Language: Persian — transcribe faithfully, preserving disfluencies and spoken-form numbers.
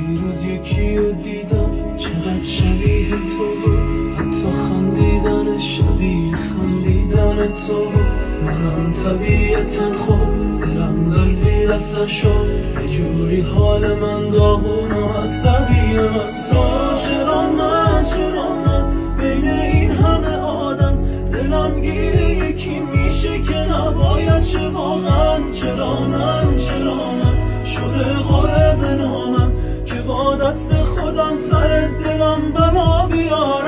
دیروز یکی رو دیدم چقدر شبیه تو بود، حتی خندیدن شبیه خندیدن تو بود. منم طبیعتا خوب دلم در زیر اثر شد، یه جوری حال من داغون و عصبیم از تو. چرا من چرا من بین این همه آدم دلم گیره یکی میشه که نباید چه واقعا. چرا من چرا من شده غالب نامم که با دست خودم سر دلم بنا بیارم.